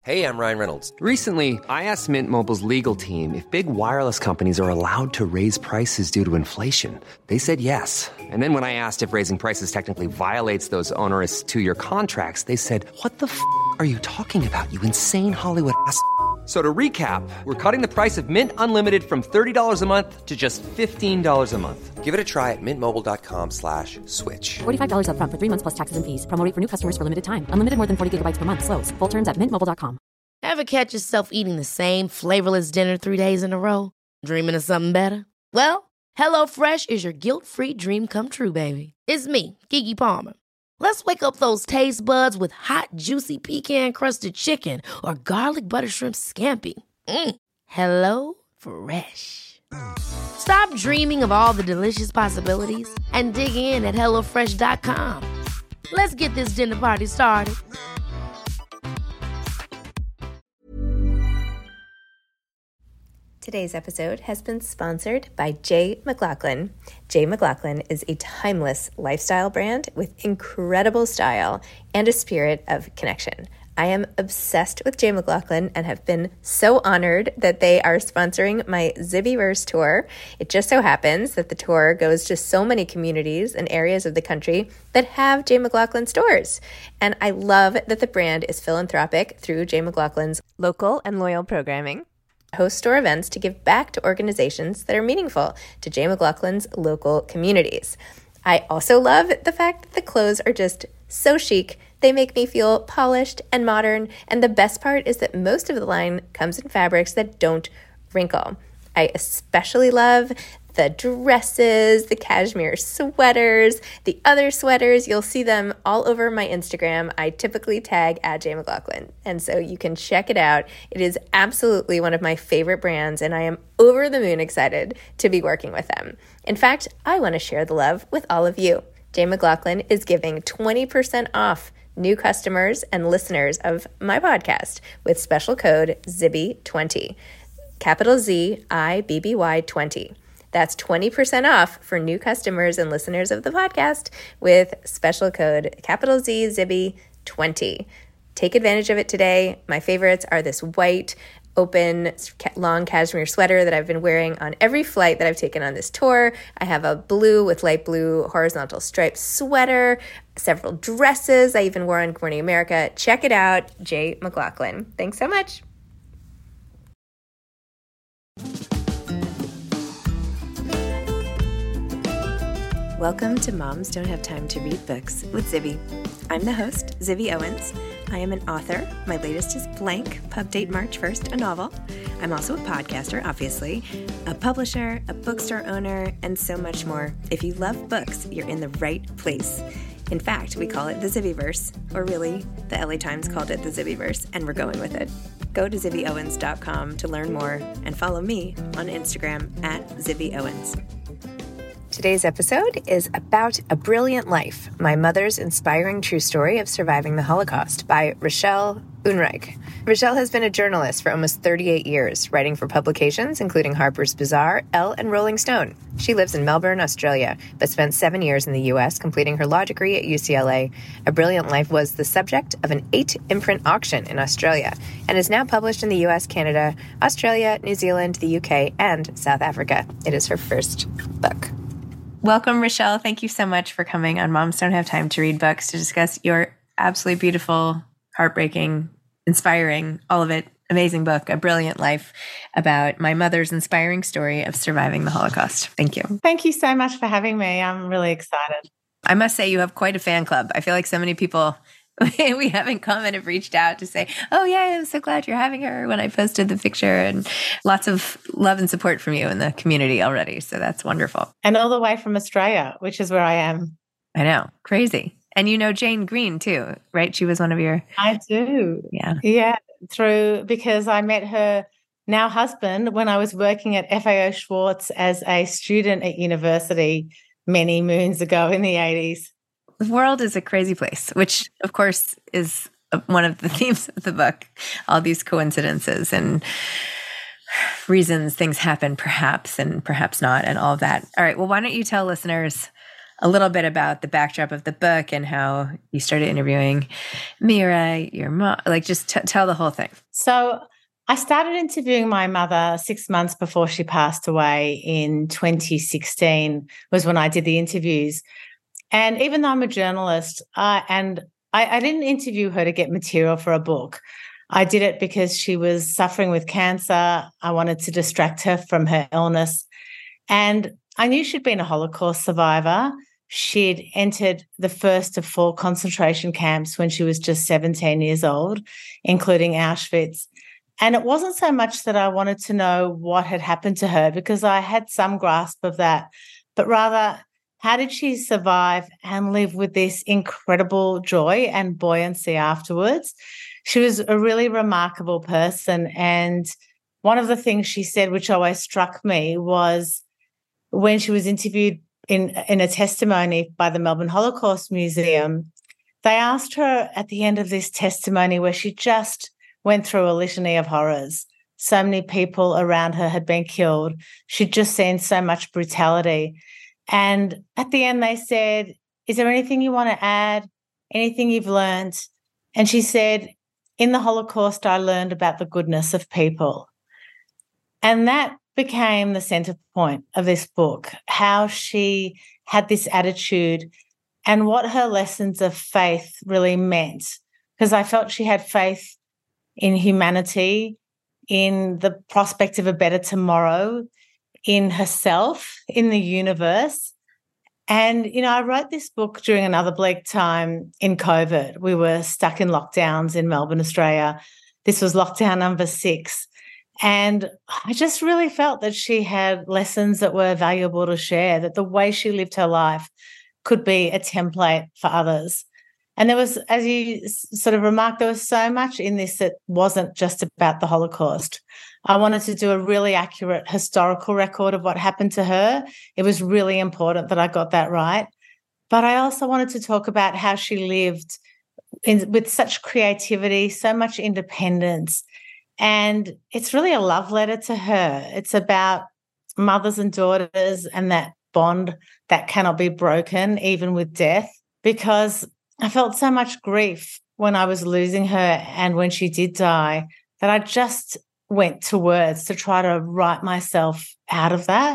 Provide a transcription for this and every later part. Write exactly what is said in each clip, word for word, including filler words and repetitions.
Hey, I'm Ryan Reynolds. Recently, I asked Mint Mobile's legal team if big wireless companies are allowed to raise prices due to inflation. They said yes. And then when I asked if raising prices technically violates those onerous two-year contracts, they said, what the f*** are you talking about, you insane Hollywood ass f- So to recap, we're cutting the price of Mint Unlimited from thirty dollars a month to just fifteen dollars a month. Give it a try at mintmobile.com slash switch. forty-five dollars up front for three months plus taxes and fees. Promo rate for new customers for limited time. Unlimited more than forty gigabytes per month. Slows full terms at mint mobile dot com. Ever catch yourself eating the same flavorless dinner three days in a row? Dreaming of something better? Well, HelloFresh is your guilt-free dream come true, baby. It's me, Keke Palmer. Let's wake up those taste buds with hot, juicy pecan-crusted chicken or garlic butter shrimp scampi. Mm. Hello Fresh. Stop dreaming of all the delicious possibilities and dig in at hello fresh dot com. Let's get this dinner party started. Today's episode has been sponsored by J. McLaughlin. J. McLaughlin is a timeless lifestyle brand with incredible style and a spirit of connection. I am obsessed with J. McLaughlin and have been so honored that they are sponsoring my Zibbyverse tour. It just so happens that the tour goes to so many communities and areas of the country that have J. McLaughlin stores. And I love that the brand is philanthropic through J. McLaughlin's local and loyal programming. Host store events to give back to organizations that are meaningful to J. McLaughlin's local communities. I also love the fact that the clothes are just so chic. They make me feel polished and modern, and the best part is that most of the line comes in fabrics that don't wrinkle. I especially love the dresses, the cashmere sweaters, the other sweaters. You'll see them all over my Instagram. I typically tag at J. McLaughlin, and so you can check it out. It is absolutely one of my favorite brands, and I am over the moon excited to be working with them. In fact, I want to share the love with all of you. J. McLaughlin is giving twenty percent off new customers and listeners of my podcast with special code Zibby twenty, capital Z I B B Y twenty. That's twenty percent off for new customers and listeners of the podcast with special code capital Z Zibby twenty. Take advantage of it today. My favorites are this white, open, long cashmere sweater that I've been wearing on every flight that I've taken on this tour. I have a blue with light blue horizontal striped sweater, several dresses I even wore on Good Morning America. Check it out, J. McLaughlin. Thanks so much. Welcome to Moms Don't Have Time to Read Books with Zibby. I'm the host, Zibby Owens. I am an author. My latest is Blank, pub date March first, a novel. I'm also a podcaster, obviously, a publisher, a bookstore owner, and so much more. If you love books, you're in the right place. In fact, we call it the Zibbyverse, or really, the L A Times called it the Zibbyverse, and we're going with it. Go to zibby owens dot com to learn more and follow me on Instagram at Zibby Owens. Today's episode is about A Brilliant Life, my mother's inspiring true story of surviving the Holocaust by Rochelle Unreich. Rochelle has been a journalist for almost thirty-eight years, writing for publications including Harper's Bazaar, Elle, and Rolling Stone. She lives in Melbourne, Australia, but spent seven years in the U S, completing her law degree at U C L A. A Brilliant Life was the subject of an eight-imprint auction in Australia and is now published in the U S, Canada, Australia, New Zealand, the U K, and South Africa. It is her first book. Welcome, Rochelle. Thank you so much for coming on Moms Don't Have Time to Read Books to discuss your absolutely beautiful, heartbreaking, inspiring, all of it, amazing book, A Brilliant Life, about my mother's inspiring story of surviving the Holocaust. Thank you. Thank you so much for having me. I'm really excited. I must say you have quite a fan club. I feel like so many people we have in common have reached out to say, oh yeah, I'm so glad you're having her when I posted the picture, and lots of love and support from you in the community already. So that's wonderful. And all the way from Australia, which is where I am. I know. Crazy. And you know Jane Green too, right? She was one of your... I do. Yeah. Yeah. Through, because I met her now husband when I was working at F A O Schwartz as a student at university many moons ago in the eighties. The world is a crazy place, which of course is one of the themes of the book, all these coincidences and reasons things happen perhaps and perhaps not and all of that. All right. Well, why don't you tell listeners a little bit about the backdrop of the book and how you started interviewing Mira, your mom, like just t- tell the whole thing. So I started interviewing my mother six months before she passed away in twenty sixteen was when I did the interviews. And even though I'm a journalist, uh, and I, I didn't interview her to get material for a book. I did it because she was suffering with cancer. I wanted to distract her from her illness. And I knew she'd been a Holocaust survivor. She'd entered the first of four concentration camps when she was just seventeen years old, including Auschwitz. And it wasn't so much that I wanted to know what had happened to her, because I had some grasp of that, but rather, how did she survive and live with this incredible joy and buoyancy afterwards? She was a really remarkable person. And one of the things she said, which always struck me, was when she was interviewed in, in a testimony by the Melbourne Holocaust Museum, they asked her at the end of this testimony, where she just went through a litany of horrors. So many people around her had been killed. She'd just seen so much brutality. And at the end, they said, is there anything you want to add? Anything you've learned? And she said, in the Holocaust, I learned about the goodness of people. And that became the center point of this book, how she had this attitude and what her lessons of faith really meant. Because I felt she had faith in humanity, in the prospect of a better tomorrow, in herself, in the universe. And, you know, I wrote this book during another bleak time in COVID. We were stuck in lockdowns in Melbourne, Australia. This was lockdown number six. And I just really felt that she had lessons that were valuable to share, that the way she lived her life could be a template for others. And there was, as you sort of remarked, there was so much in this that wasn't just about the Holocaust. I wanted to do a really accurate historical record of what happened to her. It was really important that I got that right. But I also wanted to talk about how she lived in, with such creativity, so much independence. And it's really a love letter to her. It's about mothers and daughters and that bond that cannot be broken, even with death, because I felt so much grief when I was losing her and when she did die that I just went to words to try to write myself out of that.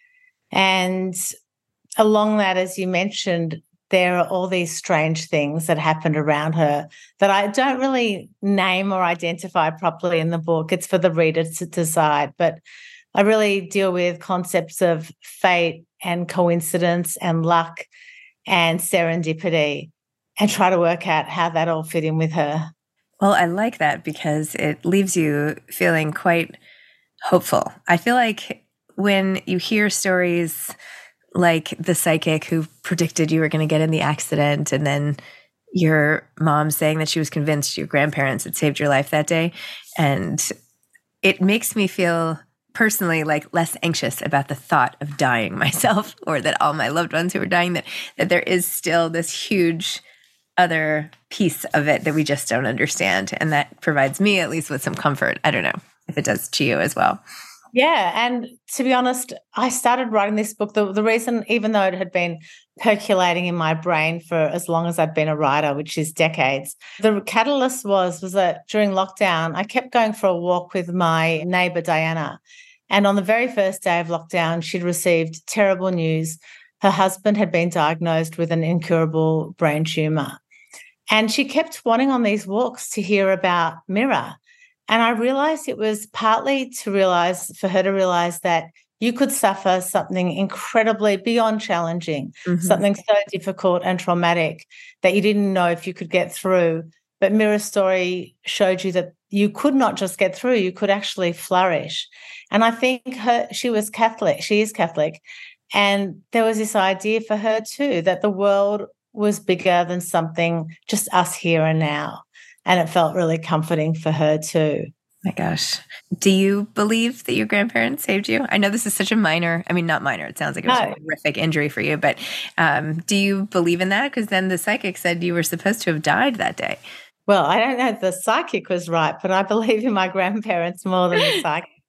And along that, as you mentioned, there are all these strange things that happened around her that I don't really name or identify properly in the book. It's for the reader to decide. But I really deal with concepts of fate and coincidence and luck and serendipity, and try to work out how that all fit in with her. Well, I like that because it leaves you feeling quite hopeful. I feel like when you hear stories like the psychic who predicted you were going to get in the accident, and then your mom saying that she was convinced your grandparents had saved your life that day, and it makes me feel personally like less anxious about the thought of dying myself, or that all my loved ones who are dying, that that there is still this huge other piece of it that we just don't understand. And that provides me at least with some comfort. I don't know if it does to you as well. Yeah. And to be honest, I started writing this book. The, the reason, even though it had been percolating in my brain for as long as I'd been a writer, which is decades, the catalyst was, was that during lockdown, I kept going for a walk with my neighbour, Diana. And on the very first day of lockdown, she'd received terrible news. Her husband had been diagnosed with an incurable brain tumour. And she kept wanting on these walks to hear about Mira. And I realised it was partly to realise, for her to realise that you could suffer something incredibly beyond challenging, mm-hmm. something so difficult and traumatic that you didn't know if you could get through. But Mira's story showed you that you could not just get through, you could actually flourish. And I think her, she was Catholic, she is Catholic. And there was this idea for her too, that the world was bigger than something just us here and now. And it felt really comforting for her too. My gosh. Do you believe that your grandparents saved you? I know this is such a minor, I mean, not minor, it sounds like it was no. a horrific injury for you, but um, do you believe in that? Because then the psychic said you were supposed to have died that day. Well, I don't know if the psychic was right, but I believe in my grandparents more than the psychic.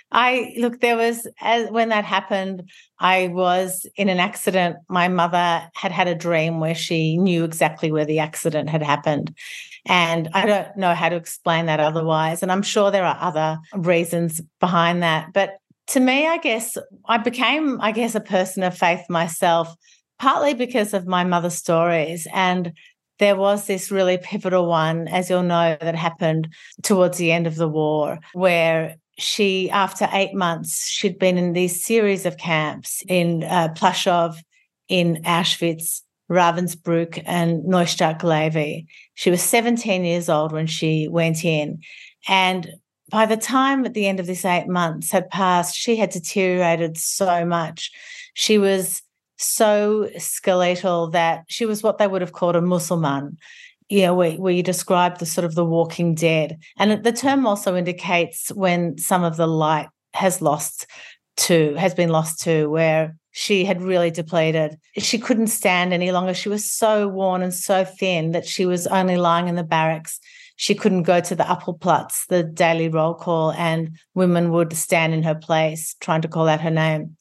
I look, there was, as when that happened, I was in an accident. My mother had had a dream where she knew exactly where the accident had happened. And I don't know how to explain that otherwise. And I'm sure there are other reasons behind that. But to me, I guess I became, I guess, a person of faith myself, partly because of my mother's stories. And there was this really pivotal one, as you'll know, that happened towards the end of the war, where she, after eight months, she'd been in these series of camps in uh, Plaszow, in Auschwitz, Ravensbrück, and Neustadt Glavy. She was seventeen years old when she went in. And by the time at the end of this eight months had passed, she had deteriorated so much. She was so skeletal that she was what they would have called a Mussulman, you know, where, where you describe the sort of the walking dead. And the term also indicates when some of the light has lost to, has been lost to, where she had really depleted. She couldn't stand any longer. She was so worn and so thin that she was only lying in the barracks. She couldn't go to the Appelplatz, the daily roll call, and women would stand in her place trying to call out her name.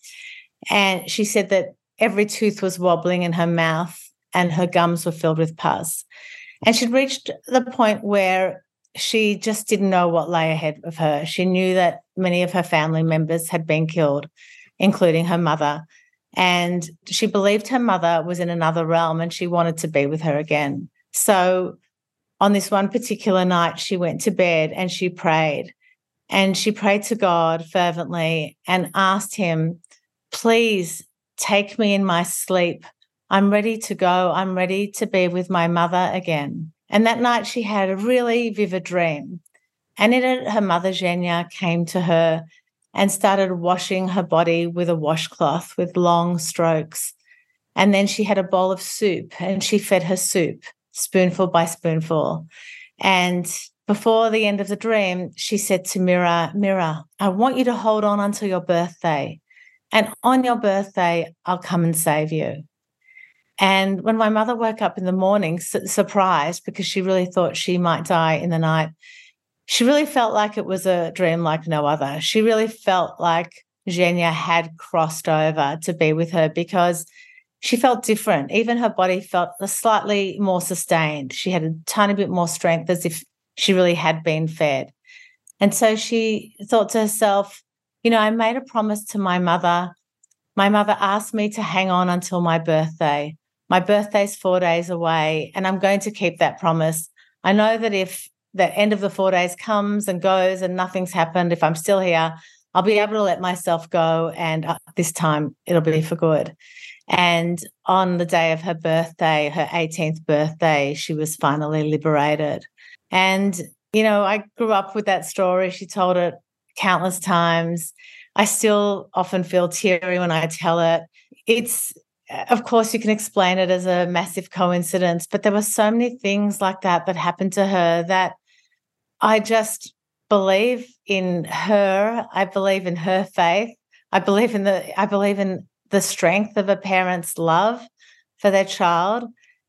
And she said that every tooth was wobbling in her mouth and her gums were filled with pus. And she'd reached the point where she just didn't know what lay ahead of her. She knew that many of her family members had been killed, including her mother. And she believed her mother was in another realm and she wanted to be with her again. So on this one particular night, she went to bed and she prayed. And she prayed to God fervently and asked him, please take me in my sleep. I'm ready to go. I'm ready to be with my mother again. And that night she had a really vivid dream. And in it, her mother, Zhenya, came to her and started washing her body with a washcloth with long strokes. And then she had a bowl of soup and she fed her soup, spoonful by spoonful. And before the end of the dream, she said to Mira, Mira, I want you to hold on until your birthday. And on your birthday, I'll come and save you. And when my mother woke up in the morning, su- surprised because she really thought she might die in the night, she really felt like it was a dream like no other. She really felt like Zhenya had crossed over to be with her because she felt different. Even her body felt slightly more sustained. She had a tiny bit more strength, as if she really had been fed. And so she thought to herself, you know, I made a promise to my mother. My mother asked me to hang on until my birthday. My birthday's four days away, and I'm going to keep that promise. I know that if the end of the four days comes and goes and nothing's happened, if I'm still here, I'll be able to let myself go, and uh, this time it'll be for good. And on the day of her birthday, her eighteenth birthday, she was finally liberated. And, you know, I grew up with that story. She told it countless times. I still often feel teary when I tell it. It's, of course, you can explain it as a massive coincidence, but there were so many things like that that happened to her that I just believe in her. I believe in her faith. I believe in the, I believe in the strength of a parent's love for their child.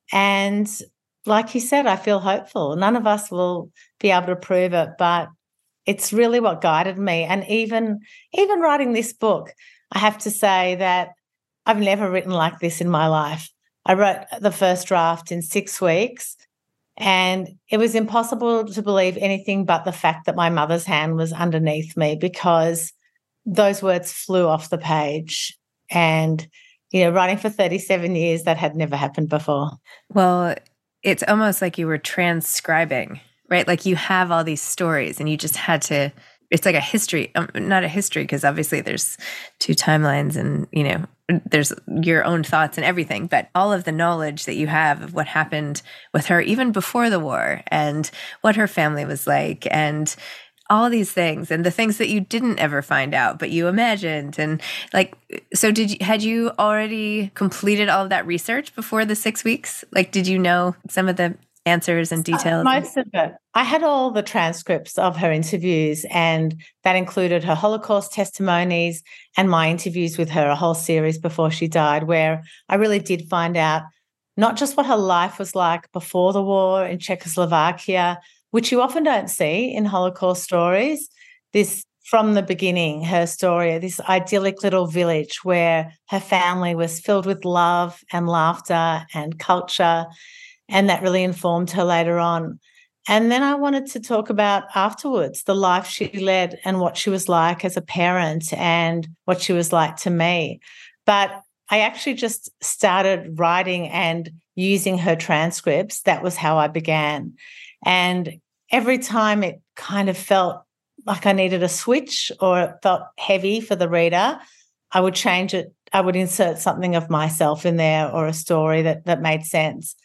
And like you said, I feel hopeful. None of us will be able to prove it, but it's really what guided me. And even, even writing this book, I have to say that I've never written like this in my life. I wrote the first draft in six weeks and it was impossible to believe anything but the fact that my mother's hand was underneath me, because those words flew off the page. And, you know, writing for thirty-seven years, that had never happened before. Well, it's almost like you were transcribing, right? Like you have all these stories and you just had to, it's like a history, um, not a history, because obviously there's two timelines and, you know, there's your own thoughts and everything, but all of the knowledge that you have of what happened with her even before the war and what her family was like and all these things and the things that you didn't ever find out, but you imagined. And like, so did you, had you already completed all of that research before the six weeks? Like, did you know some of the answers and details? Uh, most of it. I had all the transcripts of her interviews, and that included her Holocaust testimonies and my interviews with her, a whole series before she died, where I really did find out not just what her life was like before the war in Czechoslovakia, which you often don't see in Holocaust stories, this from the beginning, her story, this idyllic little village where her family was filled with love and laughter and culture, and that really informed her later on. And then I wanted to talk about afterwards, the life she led and what she was like as a parent and what she was like to me. But I actually just started writing and using her transcripts. That was how I began. And every time it kind of felt like I needed a switch or it felt heavy for the reader, I would change it. I would insert something of myself in there or a story that that made sense.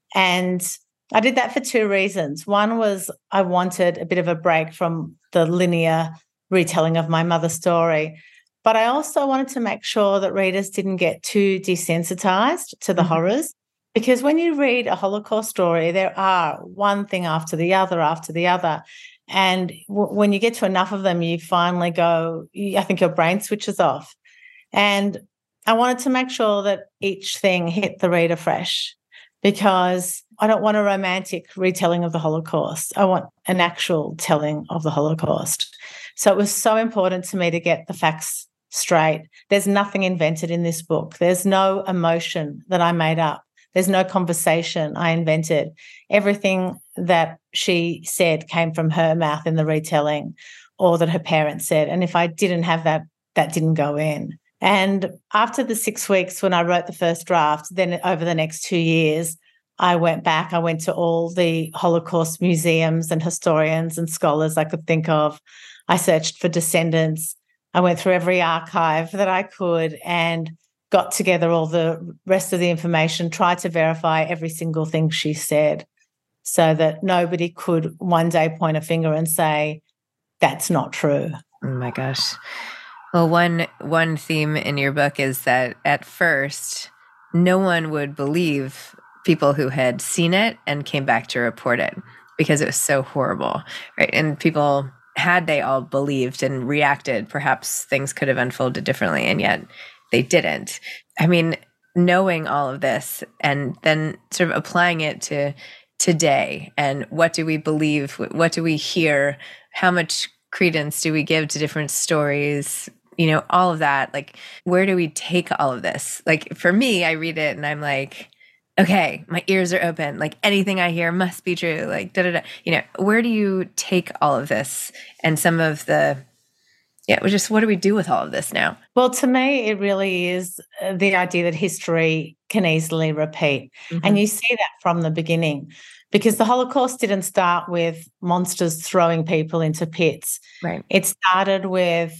And I did that for two reasons. One was I wanted a bit of a break from the linear retelling of my mother's story, but I also wanted to make sure that readers didn't get too desensitized to the mm-hmm. horrors, because when you read a Holocaust story, there are one thing after the other after the other. And w- when you get to enough of them, you finally go, I think your brain switches off. And I wanted to make sure that each thing hit the reader fresh, because I don't want a romantic retelling of the Holocaust. I want an actual telling of the Holocaust. So it was so important to me to get the facts straight. There's nothing invented in this book. There's no emotion that I made up. There's no conversation I invented. Everything that she said came from her mouth in the retelling, or that her parents said. And if I didn't have that, that didn't go in. And after the six weeks when I wrote the first draft, then over the next two years, I went back. I went to all the Holocaust museums and historians and scholars I could think of. I searched for descendants. I went through every archive that I could and got together all the rest of the information, tried to verify every single thing she said so that nobody could one day point a finger and say, that's not true. Oh my gosh. Well, one one theme in your book is that at first, no one would believe people who had seen it and came back to report it because it was so horrible, right? And people, had they all believed and reacted, perhaps things could have unfolded differently, and yet they didn't. I mean, knowing all of this and then sort of applying it to today, and what do we believe? What do we hear? How much credence do we give to different stories? You know, all of that, like, where do we take all of this? Like, for me, I read it and I'm like, okay, my ears are open. Like, anything I hear must be true. Like, da da da. You know, where do you take all of this and some of the, yeah, just what do we do with all of this now? Well, to me, it really is the idea that history can easily repeat. Mm-hmm. And you see that from the beginning, because the Holocaust didn't start with monsters throwing people into pits. Right. It started with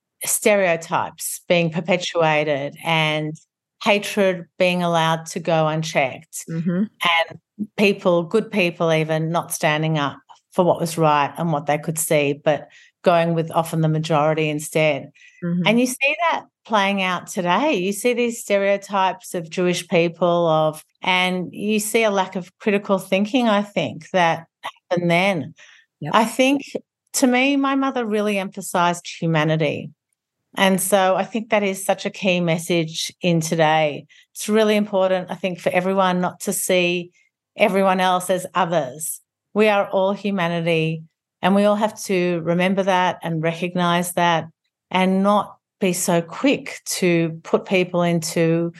stereotypes being perpetuated and hatred being allowed to go unchecked, mm-hmm. and people, good people even, not standing up for what was right and what they could see, but going with often the majority instead. Mm-hmm. And you see that playing out today. You see these stereotypes of Jewish people, of, and you see a lack of critical thinking, I think, that happened then. Yep. I think, to me, my mother really emphasised humanity. And so I think that is such a key message in today. It's really important, I think, for everyone not to see everyone else as others. We are all humanity, and we all have to remember that and recognise that, and not be so quick to put people into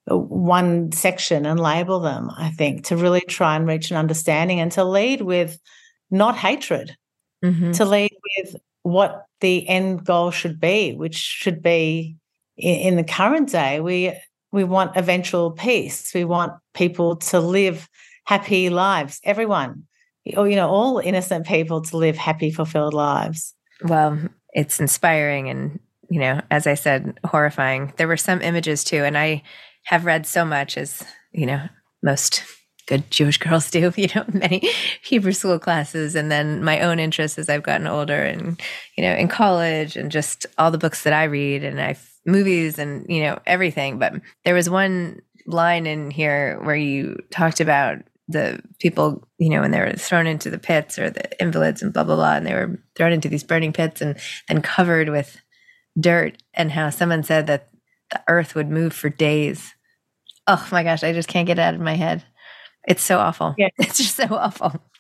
one section and label them, I think, to really try and reach an understanding and to lead with not hatred, mm-hmm. to lead with what the end goal should be, which should be in, in the current day. We we want eventual peace. We want people to live happy lives. Everyone, or you know, all innocent people to live happy, fulfilled lives. Well, it's inspiring, and you know, as I said, horrifying. There were some images too, and I have read so much, as you know, most good Jewish girls do, you know, many Hebrew school classes, and then my own interests as I've gotten older, and, you know, in college, and just all the books that I read, and I movies, and, you know, everything. But there was one line in here where you talked about the people, you know, when they were thrown into the pits, or the invalids and blah, blah, blah, and they were thrown into these burning pits and then covered with dirt, and how someone said that the earth would move for days. Oh my gosh, I just can't get it out of my head. It's so awful. Yeah. It's just so awful.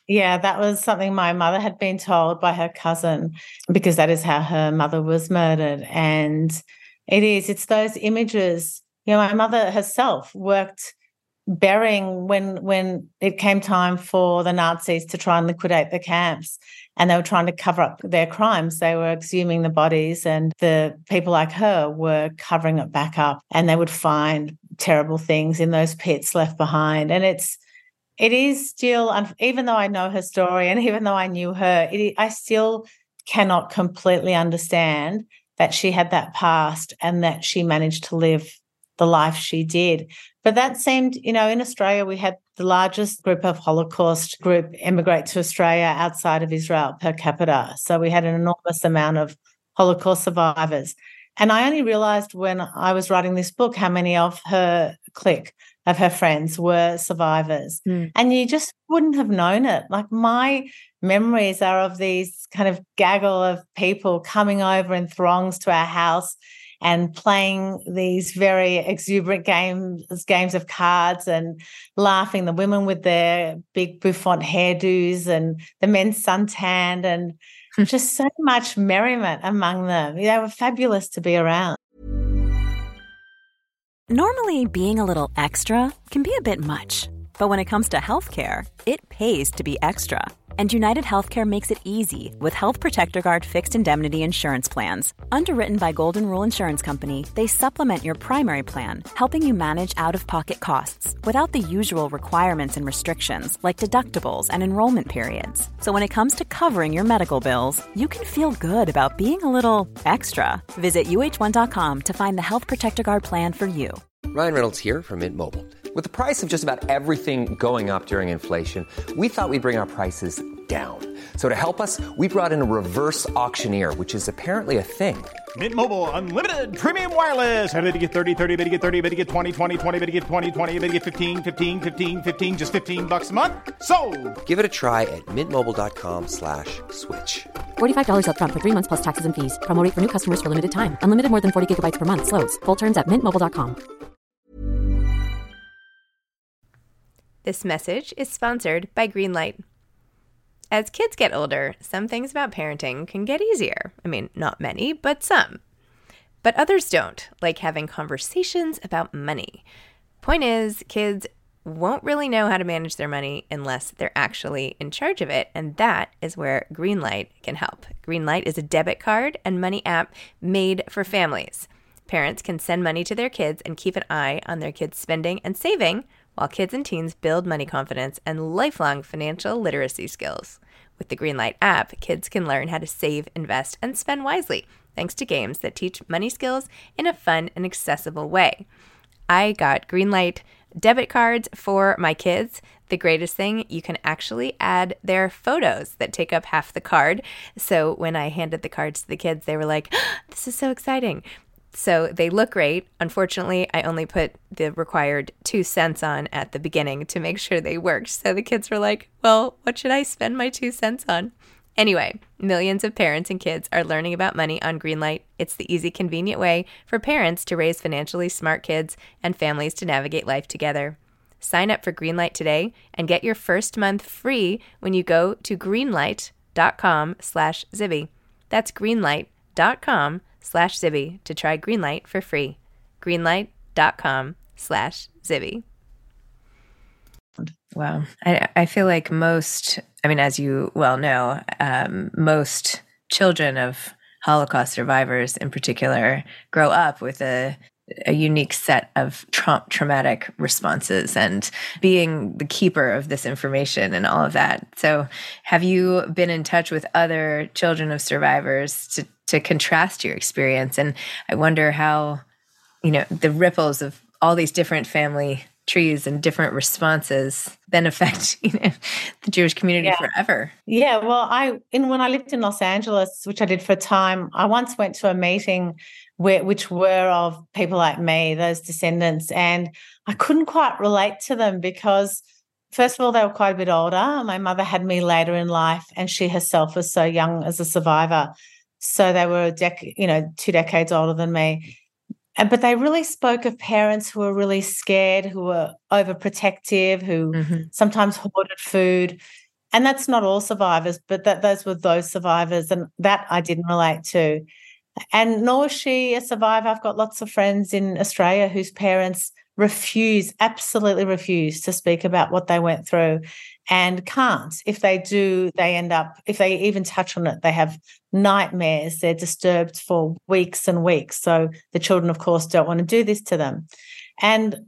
Yeah, that was something my mother had been told by her cousin, because that is how her mother was murdered. And it is, it's those images. You know, my mother herself worked burying when when it came time for the Nazis to try and liquidate the camps, and they were trying to cover up their crimes. They were exhuming the bodies, and the people like her were covering it back up, and they would find terrible things in those pits left behind. And it's it is still, even though I know her story and even though I knew her, it, I still cannot completely understand that she had that past and that she managed to live the life she did. But that seemed, you know, in Australia, we had the largest group of Holocaust group immigrate to Australia outside of Israel per capita. So we had an enormous amount of Holocaust survivors. And I only realised when I was writing this book how many of her clique, of her friends, were survivors. Mm. And you just wouldn't have known it. Like, my memories are of these kind of gaggle of people coming over in throngs to our house and playing these very exuberant games, games of cards, and laughing, the women with their big bouffant hairdos and the men suntanned, and just so much merriment among them. They were fabulous to be around. Normally, being a little extra can be a bit much, but when it comes to healthcare, it pays to be extra. And United Healthcare makes it easy with Health Protector Guard fixed indemnity insurance plans. Underwritten by Golden Rule Insurance Company, they supplement your primary plan, helping you manage out-of-pocket costs without the usual requirements and restrictions like deductibles and enrollment periods. So when it comes to covering your medical bills, you can feel good about being a little extra. Visit U H one dot com to find the Health Protector Guard plan for you. Ryan Reynolds here from Mint Mobile. With the price of just about everything going up during inflation, we thought we'd bring our prices down. So to help us, we brought in a reverse auctioneer, which is apparently a thing. Mint Mobile Unlimited Premium Wireless. How to get thirty, thirty, how to get thirty, how to get twenty, twenty, twenty, how to get twenty, twenty, how to get fifteen, fifteen, fifteen, fifteen, just fifteen bucks a month? Sold! Give it a try at mintmobile.com slash switch. forty-five dollars up front for three months plus taxes and fees. Promo rate for new customers for limited time. Unlimited more than forty gigabytes per month. Slows full terms at mint mobile dot com. This message is sponsored by Greenlight. As kids get older, some things about parenting can get easier. I mean, not many, but some. But others don't, like having conversations about money. Point is, kids won't really know how to manage their money unless they're actually in charge of it, and that is where Greenlight can help. Greenlight is a debit card and money app made for families. Parents can send money to their kids and keep an eye on their kids' spending and saving, while kids and teens build money confidence and lifelong financial literacy skills. With the Greenlight app, kids can learn how to save, invest, and spend wisely, thanks to games that teach money skills in a fun and accessible way. I got Greenlight debit cards for my kids. The greatest thing, you can actually add their photos that take up half the card. So when I handed the cards to the kids, they were like, oh, this is so exciting. So they look great. Unfortunately, I only put the required two cents on at the beginning to make sure they worked. So the kids were like, well, what should I spend my two cents on? Anyway, millions of parents and kids are learning about money on Greenlight. It's the easy, convenient way for parents to raise financially smart kids and families to navigate life together. Sign up for Greenlight today and get your first month free when you go to greenlight.com slash Zibby. That's greenlight.com slash Zibby to try Greenlight for free. Greenlight.com slash Zibby. Wow. I, I feel like most, I mean, as you well know, um, most children of Holocaust survivors in particular grow up with a a unique set of tra- traumatic responses and being the keeper of this information and all of that. So have you been in touch with other children of survivors to, to contrast your experience? And I wonder how, you know, the ripples of all these different family trees and different responses then affect, you know, the Jewish community yeah. forever. Yeah, well, I in when I lived in Los Angeles, which I did for a time, I once went to a meeting where which were of people like me, those descendants, and I couldn't quite relate to them because, first of all, they were quite a bit older. My mother had me later in life, and she herself was so young as a survivor, so they were a dec- you know, two decades older than me. But they really spoke of parents who were really scared, who were overprotective, who mm-hmm. sometimes hoarded food. And that's not all survivors, but that those were those survivors, and that I didn't relate to. And nor is she a survivor. I've got lots of friends in Australia whose parents refuse, absolutely refuse to speak about what they went through and can't. If they do, they end up, if they even touch on it, they have nightmares. They're disturbed for weeks and weeks. So the children, of course, don't want to do this to them. And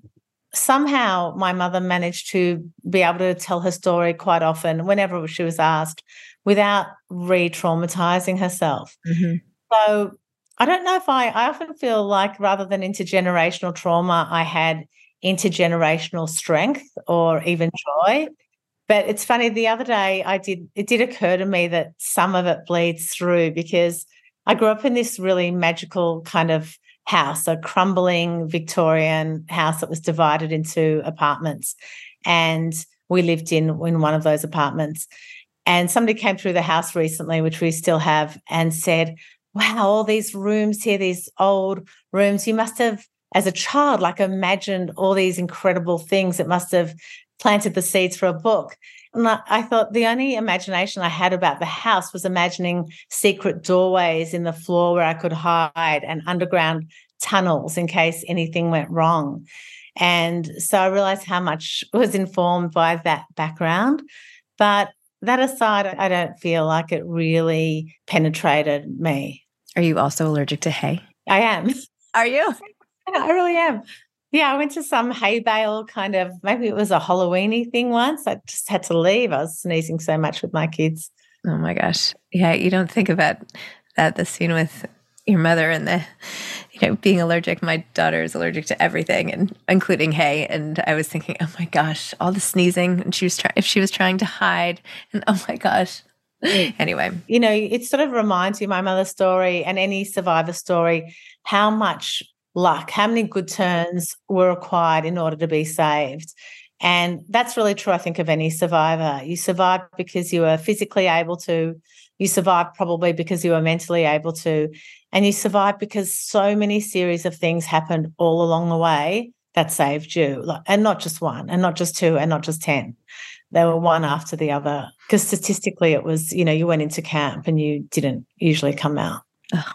somehow my mother managed to be able to tell her story quite often, whenever she was asked, without re-traumatizing herself. Mm-hmm. So I don't know if I, I often feel like rather than intergenerational trauma, I had intergenerational strength or even joy. But it's funny, the other day I did, it did occur to me that some of it bleeds through, because I grew up in this really magical kind of house, a crumbling Victorian house that was divided into apartments. And we lived in, in one of those apartments. And somebody came through the house recently, which we still have, and said, wow, all these rooms here, these old rooms, you must have, as a child, like imagined all these incredible things. It must have planted the seeds for a book. And I thought the only imagination I had about the house was imagining secret doorways in the floor where I could hide and underground tunnels in case anything went wrong. And so I realized how much was informed by that background. But that aside, I don't feel like it really penetrated me. Are you also allergic to hay? I am. Are you? I really am. Yeah, I went to some hay bale kind of, maybe it was a Halloween-y thing once. I just had to leave. I was sneezing so much with my kids. Oh my gosh. Yeah, you don't think about that, the scene with your mother and the, you know, being allergic. My daughter is allergic to everything, and including hay. And I was thinking, oh my gosh, all the sneezing. And she was trying, if she was trying to hide, and oh my gosh. Anyway. You know, it sort of reminds you, my mother's story and any survivor story, how much luck, how many good turns were required in order to be saved. And that's really true, I think, of any survivor. You survived because you were physically able to, you survived probably because you were mentally able to, and you survived because so many series of things happened all along the way that saved you. And not just one, and not just two, and not just ten. They were one after the other. Because statistically it was, you know, you went into camp and you didn't usually come out. Ugh.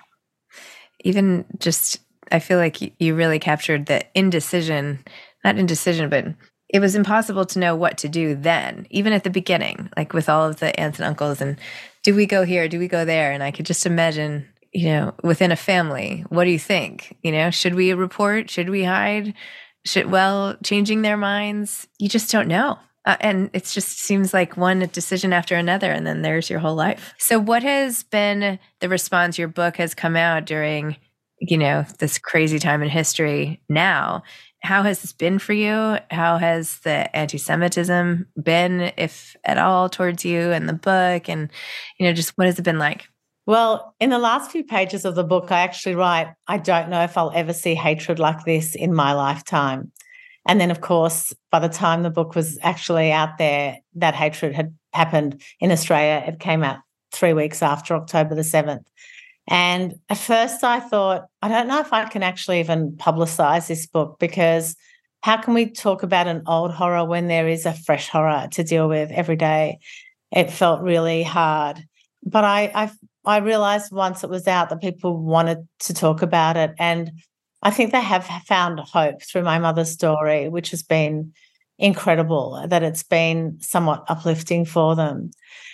Even just, I feel like you really captured the indecision, not indecision, but it was impossible to know what to do then, even at the beginning, like with all of the aunts and uncles and do we go here? Do we go there? And I could just imagine, you know, within a family, what do you think? You know, should we report? Should we hide? Should, well, changing their minds, you just don't know. Uh, and it just seems like one decision after another, and then there's your whole life. So what has been the response? Your book has come out during, you know, this crazy time in history now. How has this been for you? How has the anti-Semitism been, if at all, towards you and the book? And, you know, just what has it been like? Well, in the last few pages of the book, I actually write, I don't know if I'll ever see hatred like this in my lifetime. And then, of course, by the time the book was actually out there, that hatred had happened in Australia. It came out three weeks after October the seventh. And at first I thought, I don't know if I can actually even publicise this book, because how can we talk about an old horror when there is a fresh horror to deal with every day? It felt really hard. But I I, I realised once it was out that people wanted to talk about it. And I think they have found hope through my mother's story, which has been incredible, that it's been somewhat uplifting for them.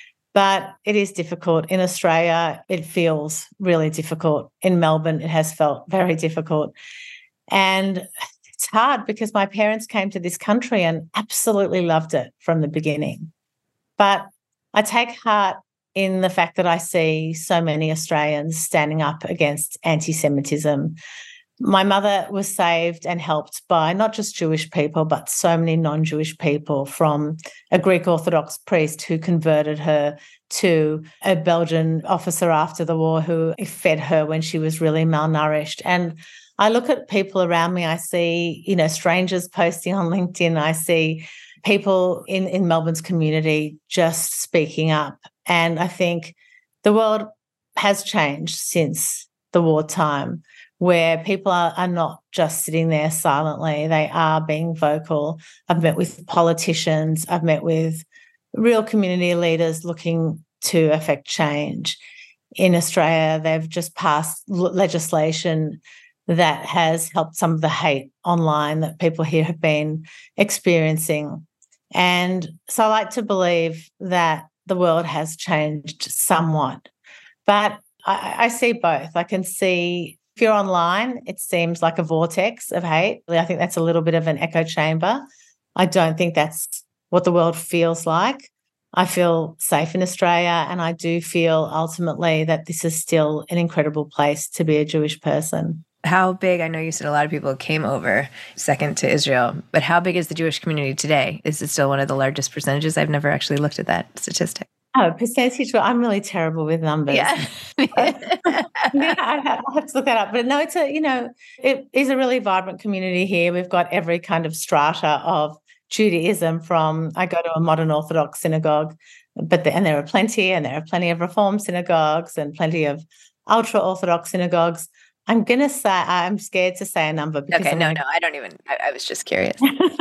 But it is difficult. In Australia, it feels really difficult. In Melbourne, it has felt very difficult. And it's hard because my parents came to this country and absolutely loved it from the beginning. But I take heart in the fact that I see so many Australians standing up against anti-Semitism. My mother was saved and helped by not just Jewish people, but so many non-Jewish people, from a Greek Orthodox priest who converted her to a Belgian officer after the war who fed her when she was really malnourished. And I look at people around me, I see, you know, strangers posting on LinkedIn, I see people in, in Melbourne's community just speaking up. And I think the world has changed since the wartime, where people are, are not just sitting there silently. They are being vocal. I've met with politicians. I've met with real community leaders looking to affect change. In Australia, they've just passed legislation that has helped some of the hate online that people here have been experiencing. And so I like to believe that the world has changed somewhat. But I, I see both. I can see if you're online, it seems like a vortex of hate. I think that's a little bit of an echo chamber. I don't think that's what the world feels like. I feel safe in Australia, and I do feel ultimately that this is still an incredible place to be a Jewish person. How big, I know you said a lot of people came over second to Israel, but how big is the Jewish community today? Is it still one of the largest percentages? I've never actually looked at that statistic. Oh, percentage, well, I'm really terrible with numbers. Yeah. yeah, I'll have to look that up. But no, it's a, you know, it is a really vibrant community here. We've got every kind of strata of Judaism from, I go to a modern Orthodox synagogue, but the, and there are plenty, and there are plenty of Reform synagogues and plenty of ultra-Orthodox synagogues. I'm going to say, I'm scared to say a number. Because okay, I'm no, gonna... no, I don't even, I, I was just curious.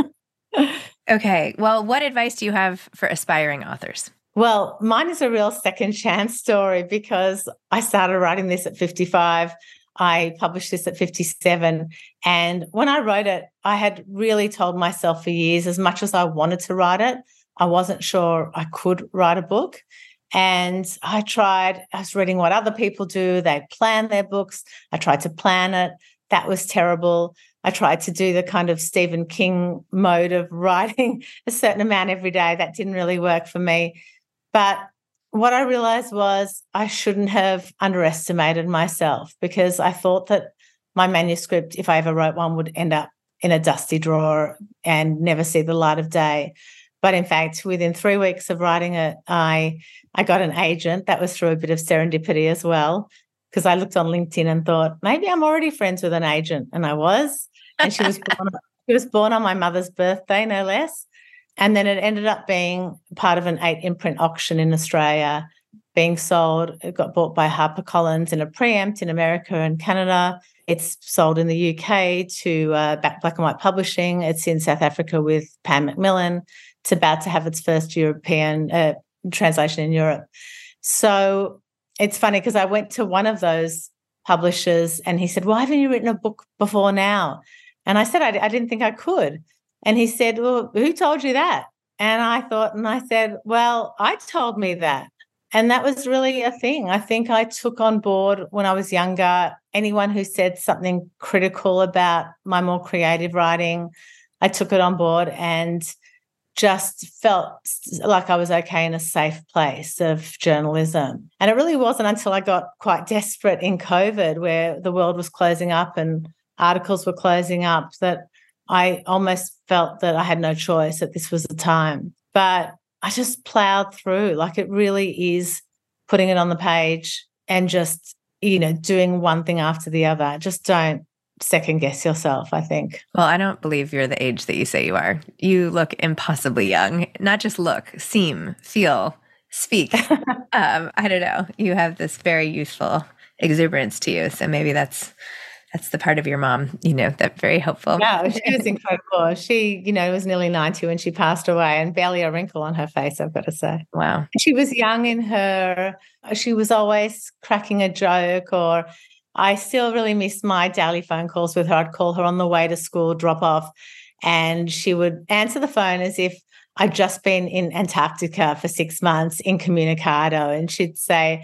Okay, well, what advice do you have for aspiring authors? Well, mine is a real second chance story because I started writing this at fifty-five. I published this at fifty-seven. And when I wrote it, I had really told myself for years, as much as I wanted to write it, I wasn't sure I could write a book. And I tried, I was reading what other people do. They plan their books. I tried to plan it. That was terrible. I tried to do the kind of Stephen King mode of writing a certain amount every day. That didn't really work for me. But what I realized was I shouldn't have underestimated myself, because I thought that my manuscript, if I ever wrote one, would end up in a dusty drawer and never see the light of day. But in fact, within three weeks of writing it, I I got an agent. That was through a bit of serendipity as well, because I looked on LinkedIn and thought, maybe I'm already friends with an agent. And I was. And she was born, she was born on my mother's birthday, no less. And then it ended up being part of an eight imprint auction in Australia, being sold. It got bought by HarperCollins in a preempt in America and Canada. It's sold in the U K to uh, Black and White Publishing. It's in South Africa with Pan Macmillan. It's about to have its first European uh, translation in Europe. So it's funny because I went to one of those publishers and he said, why haven't you written a book before now? And I said, I, I didn't think I could. And he said, well, who told you that? And I thought, and I said, well, I told me that. And that was really a thing. I think I took on board when I was younger, anyone who said something critical about my more creative writing, I took it on board and just felt like I was okay in a safe place of journalism. And it really wasn't until I got quite desperate in COVID, where the world was closing up and articles were closing up, that I almost felt that I had no choice, that this was the time. But I just plowed through. Like, it really is putting it on the page and just, you know, doing one thing after the other. Just don't second guess yourself, I think. Well, I don't believe you're the age that you say you are. You look impossibly young. Not just look, seem, feel, speak. um, I don't know. You have this very youthful exuberance to you. So maybe that's That's the part of your mom, you know, that very helpful. Yeah, she was incredible. She, you know, was nearly ninety when she passed away, and barely a wrinkle on her face, I've got to say. Wow. She was young in her, she was always cracking a joke, or I still really miss my daily phone calls with her. I'd call her on the way to school, drop off, and she would answer the phone as if I'd just been in Antarctica for six months incommunicado, and she'd say,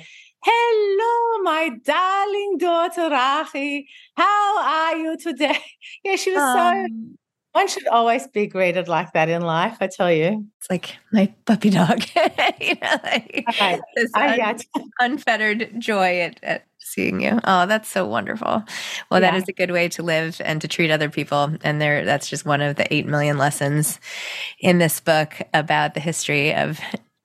hello, my darling daughter, Rachi. How are you today? Yeah, she was um, so, one should always be greeted like that in life, I tell you. It's like my puppy dog, you know, like okay. this un- yeah. unfettered joy at, at seeing you. Oh, that's so wonderful. Well, yeah. That is a good way to live and to treat other people. And there, that's just one of the eight million lessons in this book about the history of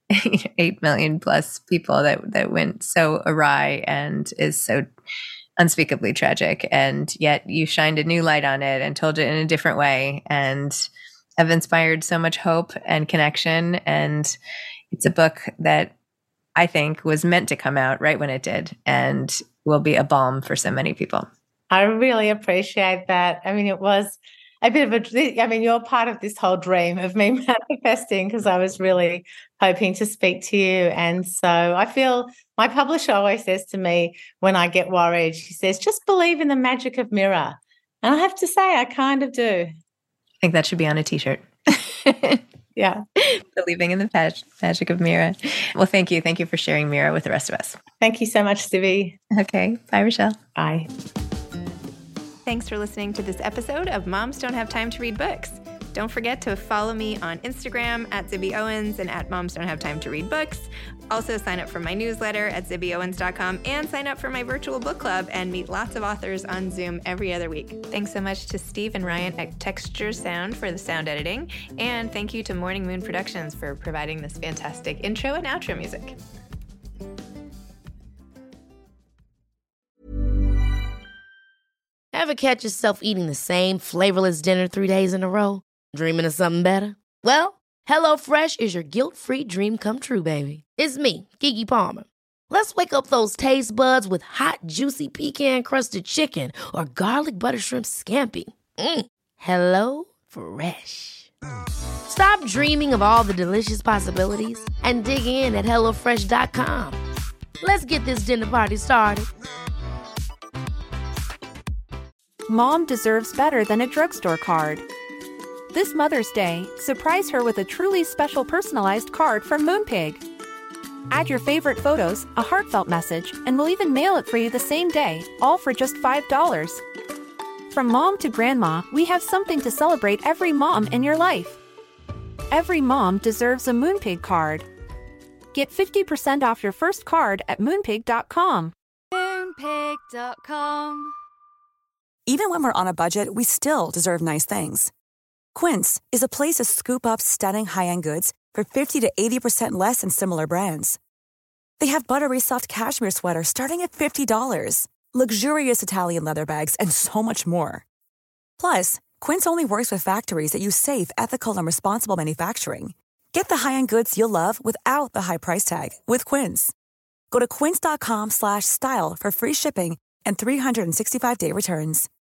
eight million plus people that, that went so awry and is so unspeakably tragic. And yet you shined a new light on it and told it in a different way and have inspired so much hope and connection. And it's a book that I think was meant to come out right when it did and will be a balm for so many people. I really appreciate that. I mean, it was a bit of a, I mean, you're part of this whole dream of me manifesting, because I was really hoping to speak to you. And so I feel my publisher always says to me when I get worried, she says, just believe in the magic of Mirror. And I have to say, I kind of do. I think that should be on a t-shirt. Yeah. Believing in the mag- magic of Mirror. Well, thank you. Thank you for sharing Mirror with the rest of us. Thank you so much, Zibby. Okay. Bye, Rochelle. Bye. Thanks for listening to this episode of Moms Don't Have Time to Read Books. Don't forget to follow me on Instagram at Zibby Owens and at Moms Don't Have Time to Read Books. Also sign up for my newsletter at zibby owens dot com and sign up for my virtual book club and meet lots of authors on Zoom every other week. Thanks so much to Steve and Ryan at Texture Sound for the sound editing. And thank you to Morning Moon Productions for providing this fantastic intro and outro music. Ever catch yourself eating the same flavorless dinner three days in a row? Dreaming of something better? Well, HelloFresh is your guilt-free dream come true, baby. It's me, Keke Palmer. Let's wake up those taste buds with hot, juicy pecan-crusted chicken or garlic butter shrimp scampi. Mm. Hello Fresh. Stop dreaming of all the delicious possibilities and dig in at hello fresh dot com. Let's get this dinner party started. Mom deserves better than a drugstore card. This Mother's Day, surprise her with a truly special personalized card from Moonpig. Add your favorite photos, a heartfelt message, and we'll even mail it for you the same day, all for just five dollars. From mom to grandma, we have something to celebrate every mom in your life. Every mom deserves a Moonpig card. Get fifty percent off your first card at moonpig dot com. moonpig dot com. Even when we're on a budget, we still deserve nice things. Quince is a place to scoop up stunning high-end goods for fifty to eighty percent less than similar brands. They have buttery soft cashmere sweaters starting at fifty dollars, luxurious Italian leather bags, and so much more. Plus, Quince only works with factories that use safe, ethical, and responsible manufacturing. Get the high-end goods you'll love without the high price tag with Quince. Go to quince dot com slash style for free shipping and three sixty-five day returns.